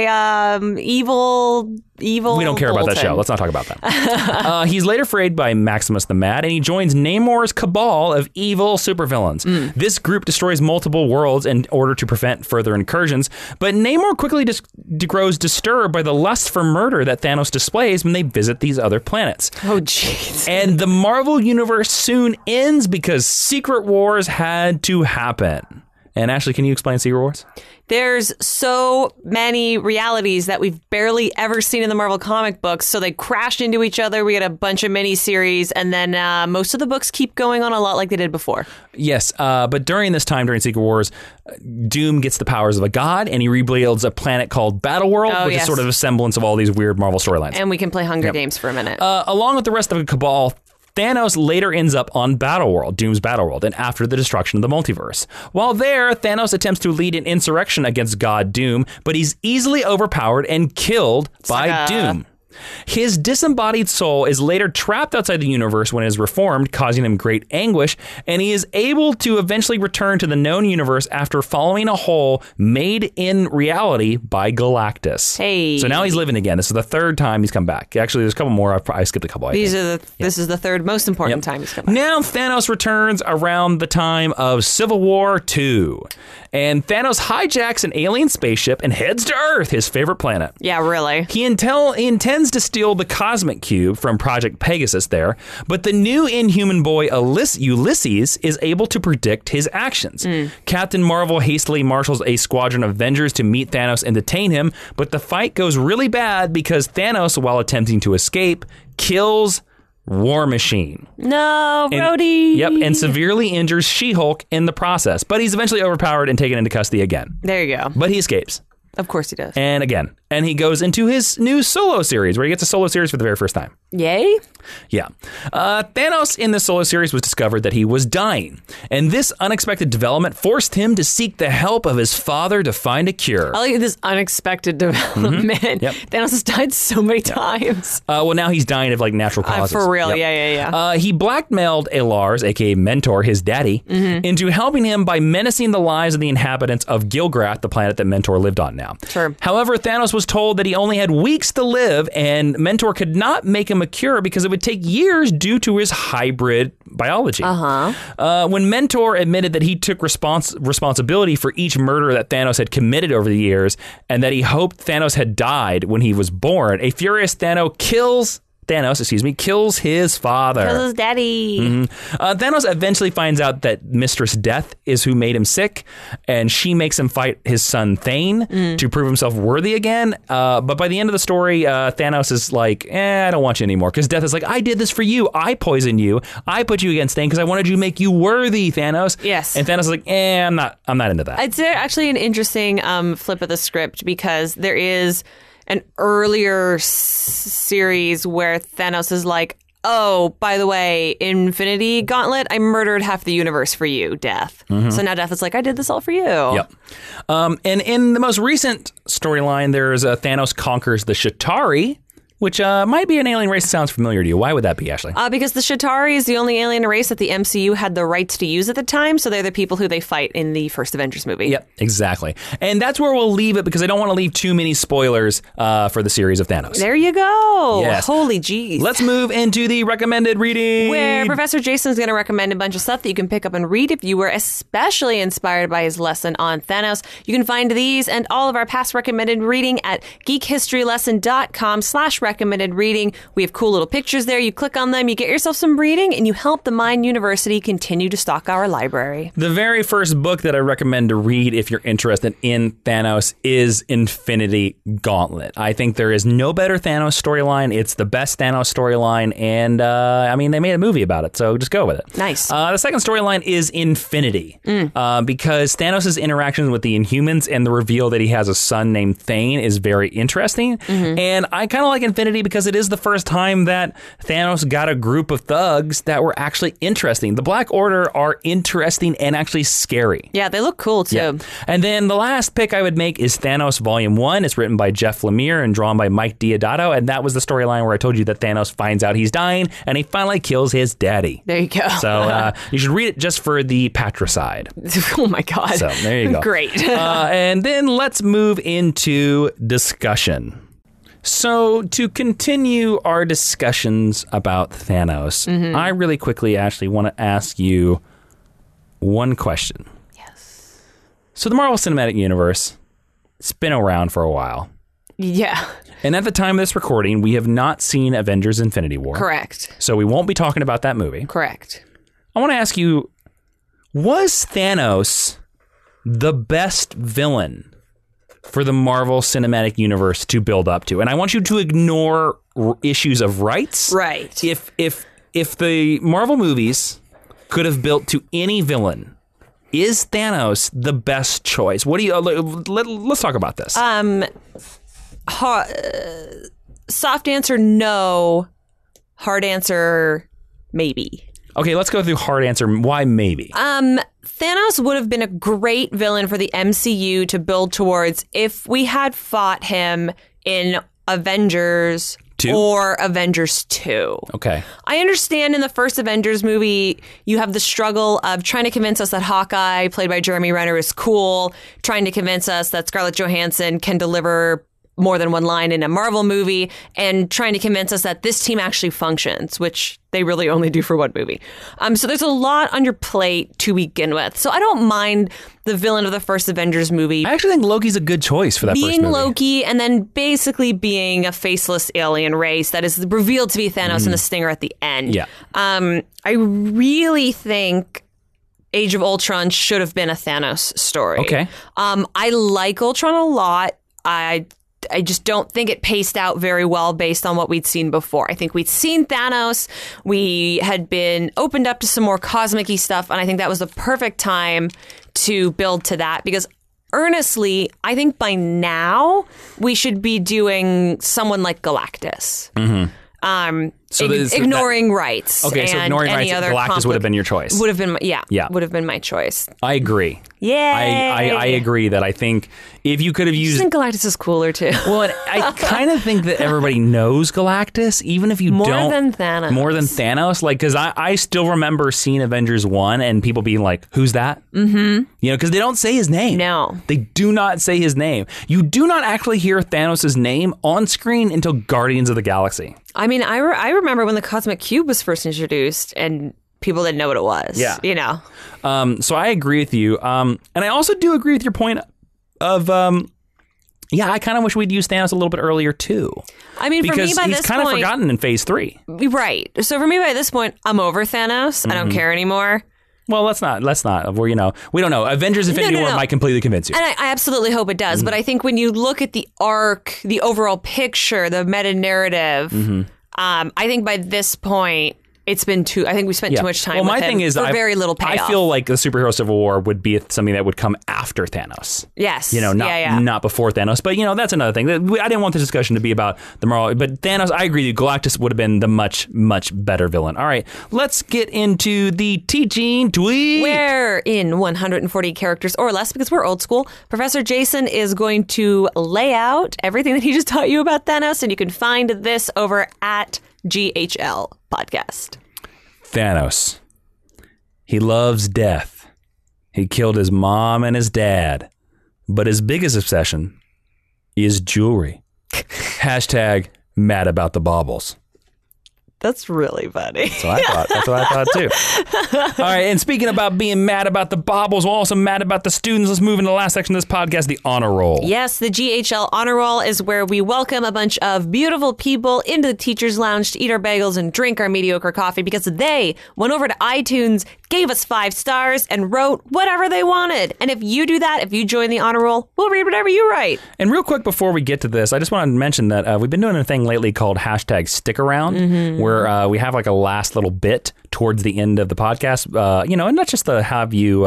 by evil... We don't care about that show. Let's not talk about that. He's later freed by Maximus the Mad, and he joins Namor's cabal of evil supervillains. This group destroys multiple worlds in order to prevent further incursions, but Namor quickly grows disturbed by the lust for murder that Thanos displays when they visit these other planets. Oh, jeez. And the Marvel Universe soon ends because Secret Wars had to happen. And Ashley, can you explain Secret Wars? There's so many realities that we've barely ever seen in the Marvel comic books. So they crashed into each other. We get a bunch of miniseries, and then most of the books keep going on a lot like they did before. Yes, but during this time, during Secret Wars, Doom gets the powers of a god, and he rebuilds a planet called Battleworld, which is sort of a semblance of all these weird Marvel storylines. And we can play Hunger Games for a minute. Along with the rest of the Cabal, Thanos later ends up on Battleworld, Doom's Battleworld, and after the destruction of the multiverse. While there, Thanos attempts to lead an insurrection against God Doom, but he's easily overpowered and killed by Doom. His disembodied soul is later trapped outside the universe when it is reformed, causing him great anguish, and he is able to eventually return to the known universe after following a hole made in reality by Galactus. Hey. So now he's living again. This is the third time he's come back. Actually, there's a couple more. I skipped a couple. This is the third most important time he's come back. Now Thanos returns around the time of Civil War II. And Thanos hijacks an alien spaceship and heads to Earth, his favorite planet. Yeah, really. He intends to steal the Cosmic Cube from Project Pegasus there, but the new Inhuman boy Ulysses is able to predict his actions. Captain Marvel hastily marshals a squadron of Avengers to meet Thanos and detain him, but the fight goes really bad because Thanos, while attempting to escape, kills War Machine. No, Rhodey. Yep, and severely injures She-Hulk in the process, but he's eventually overpowered and taken into custody again. There you go. But he escapes. Of course he does. And again. And he goes into his new solo series, where he gets a solo series for the very first time. Yay? Yeah. Thanos in the solo series was discovered that he was dying. And this unexpected development forced him to seek the help of his father to find a cure. I like this unexpected development. Yep. Thanos has died so many times. Well, now he's dying of natural causes. For real. Yep. Yeah. He blackmailed Lars, a.k.a. Mentor, his daddy, into helping him by menacing the lives of the inhabitants of Gilgrath, the planet that Mentor lived on now. Sure. However, Thanos was told that he only had weeks to live, and Mentor could not make him a cure because it would take years due to his hybrid biology. When Mentor admitted that he took responsibility for each murder that Thanos had committed over the years, and that he hoped Thanos had died when he was born, a furious Thanos kills Thanos, kills his father. Kills his daddy. Thanos eventually finds out that Mistress Death is who made him sick, and she makes him fight his son Thane to prove himself worthy again. But by the end of the story, Thanos is like, I don't want you anymore. Because Death is like, I did this for you. I poisoned you. I put you against Thane because I wanted you to make you worthy, Thanos. Yes. And Thanos is like, I'm not into that. It's actually an interesting flip of the script because there is an earlier series where Thanos is like, oh, by the way, Infinity Gauntlet, I murdered half the universe for you, Death. So now Death is like, I did this all for you. Yep. And in the most recent storyline, there's Thanos conquers the Chitauri, which might be an alien race that sounds familiar to you. Why would that be, Ashley? Because the Chitauri is the only alien race that the MCU had the rights to use at the time, so they're the people who they fight in the first Avengers movie. Yep, exactly. And that's where we'll leave it because I don't want to leave too many spoilers for the series of Thanos. There you go. Yes. Holy jeez. Let's move into the recommended reading. Where Professor Jason's going to recommend a bunch of stuff that you can pick up and read if you were especially inspired by his lesson on Thanos. You can find these and all of our past recommended reading at geekhistorylesson.com/recommended reading. We have cool little pictures there. You click on them, you get yourself some reading, and you help the Mind University continue to stock our library. The very first book that I recommend to read if you're interested in Thanos is Infinity Gauntlet. I think there is no better Thanos storyline. It's the best Thanos storyline, and they made a movie about it, so just go with it. Nice. The second storyline is Infinity, because Thanos' interactions with the Inhumans and the reveal that he has a son named Thane is very interesting, and I kind of like Infinity because it is the first time that Thanos got a group of thugs that were actually interesting. The Black Order are interesting and actually scary. Yeah, they look cool, too. Yeah. And then the last pick I would make is Thanos Volume 1. It's written by Jeff Lemire and drawn by Mike Deodato, and that was the storyline where I told you that Thanos finds out he's dying, and he finally kills his daddy. There you go. So you should read it just for the patricide. Oh, my God. So there you go. Great. And then let's move into discussion. So to continue our discussions about Thanos, I really quickly, Ashley, want to ask you one question. Yes. So the Marvel Cinematic Universe, it's been around for a while. Yeah. And at the time of this recording, we have not seen Avengers Infinity War. Correct. So we won't be talking about that movie. Correct. I want to ask you, was Thanos the best villain for the Marvel Cinematic Universe to build up to? And I want you to ignore issues of rights. Right. If the Marvel movies could have built to any villain, is Thanos the best choice? What do you? Let's talk about this. Soft answer, no. Hard answer, maybe. Okay, let's go through hard answer. Why maybe? Thanos would have been a great villain for the MCU to build towards if we had fought him in Avengers 2? Or Avengers 2. Okay. I understand in the first Avengers movie, you have the struggle of trying to convince us that Hawkeye, played by Jeremy Renner, is cool, trying to convince us that Scarlett Johansson can deliver more than one line in a Marvel movie, and trying to convince us that this team actually functions, which they really only do for one movie. So there's a lot on your plate to begin with. So I don't mind the villain of the first Avengers movie. I actually think Loki's a good choice for that first movie. Being Loki and then basically being a faceless alien race that is revealed to be Thanos and the Stinger at the end. Yeah. I really think Age of Ultron should have been a Thanos story. Okay. I like Ultron a lot. I just don't think it paced out very well based on what we'd seen before. I think we'd seen Thanos. We had been opened up to some more cosmic-y stuff, and I think that was the perfect time to build to that because earnestly, I think by now we should be doing someone like Galactus. Ignoring rights. Okay, so ignoring rights, Galactus would have been your choice. Would have been, would have been my choice. I agree. Yeah, I agree that I think if you could have used... I think Galactus is cooler, too. Well, and I kind of think that everybody knows Galactus, even if you don't... More than Thanos. More than Thanos. Like, because I still remember seeing Avengers 1 and people being like, who's that? Mm-hmm. You know, because they don't say his name. No. They do not say his name. You do not actually hear Thanos' name on screen until Guardians of the Galaxy. I mean, I remember when the Cosmic Cube was first introduced and people didn't know what it was. Yeah. You know. So I agree with you. And I also do agree with your point of Yeah, I kind of wish we'd used Thanos a little bit earlier too. I mean, for me, by this point, he's kind of forgotten in Phase 3. Right. So for me, by this point, I'm over Thanos. I don't care anymore. Well, let's not. We don't know. Avengers Infinity War might completely convince you. And I absolutely hope it does. But I think when you look at the arc, the overall picture, the meta narrative, I think by this point, it's been I think we spent too much time with my him thing is, for very little payoff. I feel like the superhero Civil War would be something that would come after Thanos. Yes. Not before Thanos. But, that's another thing. I didn't want the discussion to be about the Marvel. But Thanos, I agree with you. Galactus would have been the much, much better villain. All right, let's get into the teaching tweet. Where in 140 characters or less, because we're old school, Professor Jason is going to lay out everything that he just taught you about Thanos. And you can find this over at GHL Podcast. Thanos. He loves death. He killed his mom and his dad. But his biggest obsession is jewelry. Hashtag mad about the baubles. That's really funny. That's what I thought too. All right, and speaking about being mad about the baubles, we're also mad about the students. Let's move into the last section of this podcast, the honor roll. Yes, the GHL honor roll is where we welcome a bunch of beautiful people into the teacher's lounge to eat our bagels and drink our mediocre coffee because they went over to iTunes, gave us 5 stars, and wrote whatever they wanted. And if you do that, if you join the honor roll, we'll read whatever you write. And real quick before we get to this, I just want to mention that we've been doing a thing lately called hashtag stick around, where we have like a last little bit towards the end of the podcast, and not just to have you,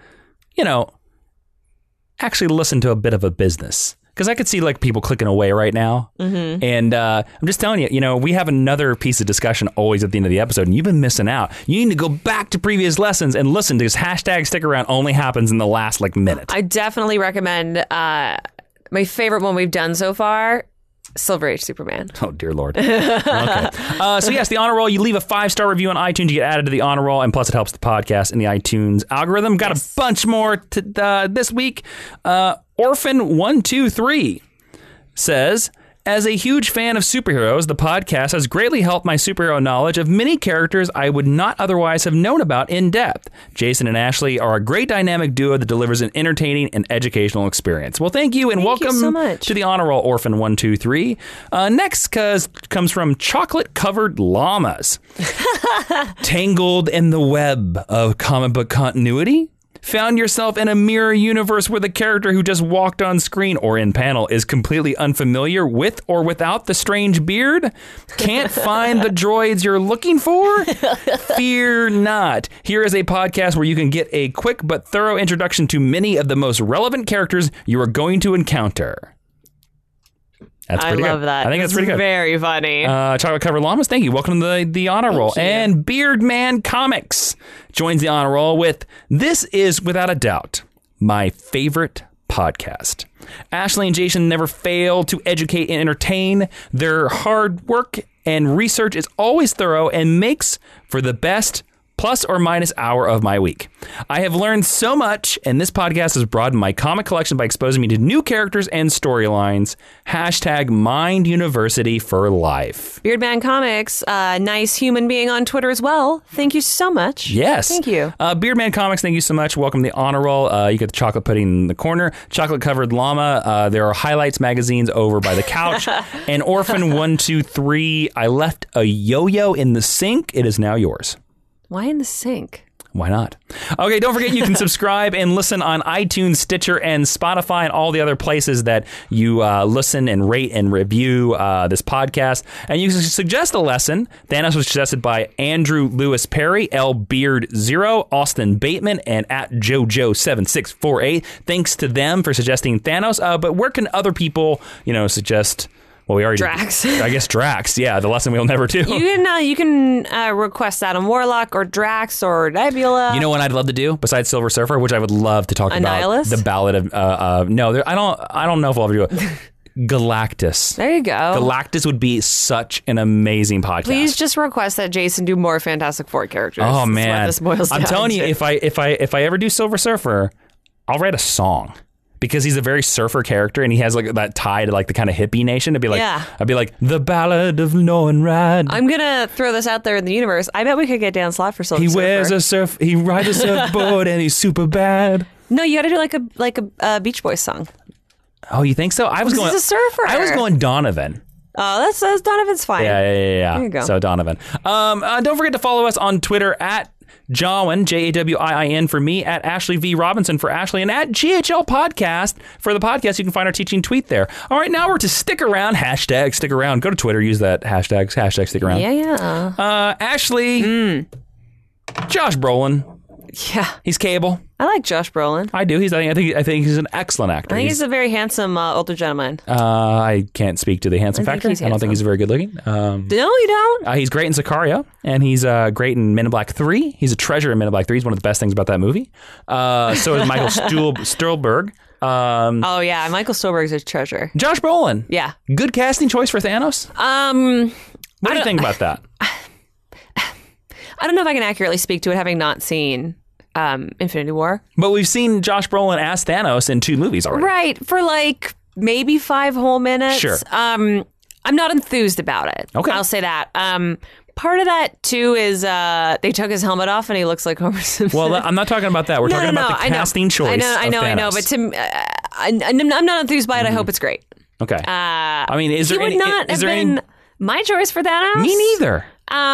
actually listen to a bit of a business. Because I could see like people clicking away right now. And I'm just telling you, we have another piece of discussion always at the end of the episode, and you've been missing out. You need to go back to previous lessons and listen, because hashtag stick around only happens in the last minute. I definitely recommend my favorite one we've done so far, Silver Age Superman. Oh, dear Lord. Okay. So yes, the honor roll, you leave a 5-star review on iTunes, you get added to the honor roll, and plus it helps the podcast in the iTunes algorithm. Got a bunch more this week. Orphan123 says, as a huge fan of superheroes, the podcast has greatly helped my superhero knowledge of many characters I would not otherwise have known about in depth. Jason and Ashley are a great dynamic duo that delivers an entertaining and educational experience. Well, thank you, and welcome so much to the honor roll, Orphan123. Next comes from Chocolate-Covered Llamas. Tangled in the web of comic book continuity? Found yourself in a mirror universe where the character who just walked on screen or in panel is completely unfamiliar with or without the strange beard? Can't find the droids you're looking for? Fear not. Here is a podcast where you can get a quick but thorough introduction to many of the most relevant characters you are going to encounter. That's pretty good. I love that. I think that's pretty good. Very funny. Chocolate Covered Llamas, thank you. Welcome to the honor roll. And Beardman Comics joins the honor roll with, this is without a doubt my favorite podcast. Ashley and Jason never fail to educate and entertain. Their hard work and research is always thorough and makes for the best plus or minus hour of my week. I have learned so much, and this podcast has broadened my comic collection by exposing me to new characters and storylines. Hashtag Mind University for life. Beardman Comics, nice human being on Twitter as well. Thank you so much. Yes. Thank you. Beardman Comics, thank you so much. Welcome to the honor roll. You get the chocolate pudding in the corner. Chocolate Covered Llama. There are highlights magazines over by the couch. And Orphan123, I left a yo-yo in the sink. It is now yours. Why in the sink? Why not? Okay, don't forget you can subscribe and listen on iTunes, Stitcher, and Spotify, and all the other places that you listen and rate and review this podcast. And you can suggest a lesson. Thanos was suggested by Andrew Lewis Perry, LBeard0, Austin Bateman, and at JoJo7648. Thanks to them for suggesting Thanos. But where can other people, suggest? Well, we already Drax. did. I guess Drax. Yeah, the lesson we'll never do. You can request Adam Warlock or Drax or Nebula. You know what I'd love to do besides Silver Surfer, which I would love to talk Annihilus? about, the Ballad of no, I don't know if I'll ever do it. Galactus. There you go. Galactus would be such an amazing podcast. Please just request that Jason do more Fantastic Four characters. Oh man, That's what this boils I'm down telling you, to. if I ever do Silver Surfer, I'll write a song. Because he's a very surfer character and he has like that tie to like the kind of hippie nation. I'd be like, the Ballad of Noenrad. I'm gonna throw this out there in the universe. I bet we could get Dan Slott for Silver Surfer. He rides a surfboard and he's super bad. No, you gotta do like a Beach Boys song. Oh, you think so? He's a surfer. I was going Donovan. Oh, that's Donovan's fine. Yeah. There you go. So Donovan. Don't forget to follow us on Twitter at Jawin, Jawiin for me, at Ashley V. Robinson for Ashley, and at GHL Podcast for the podcast. You can find our teaching tweet there. All right, now we're to stick around. Hashtag stick around. Go to Twitter. Use that hashtag stick around. Yeah. Ashley. Josh Brolin. Yeah. He's Cable. I like Josh Brolin. I do. I think he's an excellent actor. I think he's a very handsome older gentleman. I can't speak to the handsome factor. I don't think he's very good looking. No, you don't. He's great in Sicario, and he's great in Men in Black 3. He's a treasure in Men in Black 3. He's one of the best things about that movie. So is Michael Stuhlbarg. Oh, yeah. Michael Stuhlbarg's a treasure. Josh Brolin. Yeah. Good casting choice for Thanos? What do you think about that? I don't know if I can accurately speak to it, having not seen Infinity War. But we've seen Josh Brolin as Thanos in 2 movies already. Right. For like maybe 5 whole minutes. Sure. I'm not enthused about it. Okay. I'll say that. Part of that, too, is they took his helmet off and he looks like Homer Simpson. Well, I'm not talking about that. We're talking about the casting choice. I know. But I'm not enthused by it. I hope it's great. Okay. I mean, is there he would not have been my choice for Thanos. Me neither.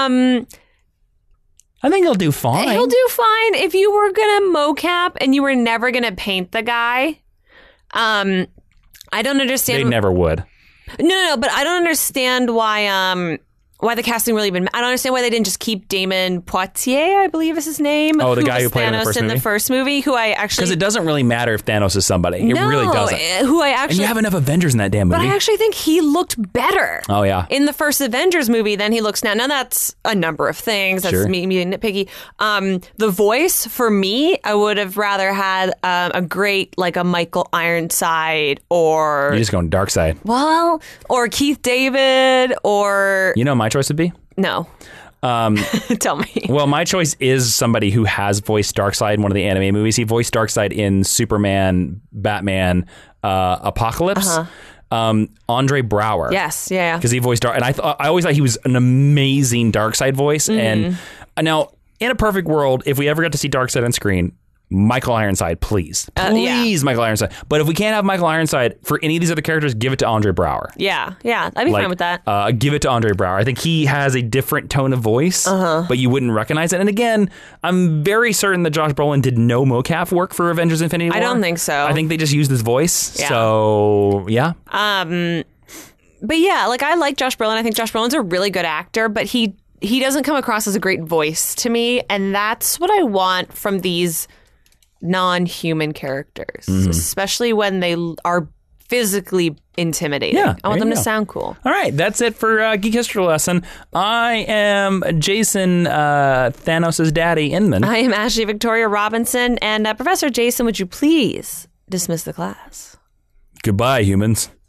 I think he'll do fine. He'll do fine. If you were going to mocap and you were never going to paint the guy, I don't understand. They never would. No, but I don't understand why the casting really even... I don't understand why they didn't just keep Damon Poitier, I believe is his name. Oh, the guy who was played Thanos in the first movie, who I actually... Because it doesn't really matter if Thanos is somebody. It really doesn't. Who I actually... And you have enough Avengers in that damn movie. But I actually think he looked better. Oh, yeah. In the first Avengers movie than he looks now. Now, that's a number of things. That's me being nitpicky. The voice, for me, I would have rather had a great, like a Michael Ironside or... You're just going dark side. Well, or Keith David or... You know what my choice would be? No. Tell me. Well, my choice is somebody who has voiced Darkseid in one of the anime movies. He voiced Darkseid in Superman, Batman, Apocalypse. Andre Braugher. Yes, yeah. Because he voiced Dark, and I always thought he was an amazing Darkseid voice. And now, in a perfect world, if we ever got to see Darkseid on screen, Michael Ironside, please. Michael Ironside. But if we can't have Michael Ironside for any of these other characters, give it to Andre Braugher. Yeah, I'd be fine with that. Give it to Andre Braugher. I think he has a different tone of voice, but you wouldn't recognize it. And again, I'm very certain that Josh Brolin did no mocap work for Avengers Infinity War. I don't think so. I think they just used his voice. Yeah. So, yeah. But yeah, like I like Josh Brolin. I think Josh Brolin's a really good actor, but he doesn't come across as a great voice to me. And that's what I want from these non-human characters, especially when they are physically intimidating. Yeah, I want them to sound cool. All right, that's it for Geek History Lesson. I am Jason, Thanos' daddy, Inman. I am Ashley Victoria Robinson. And Professor Jason, would you please dismiss the class? Goodbye, humans.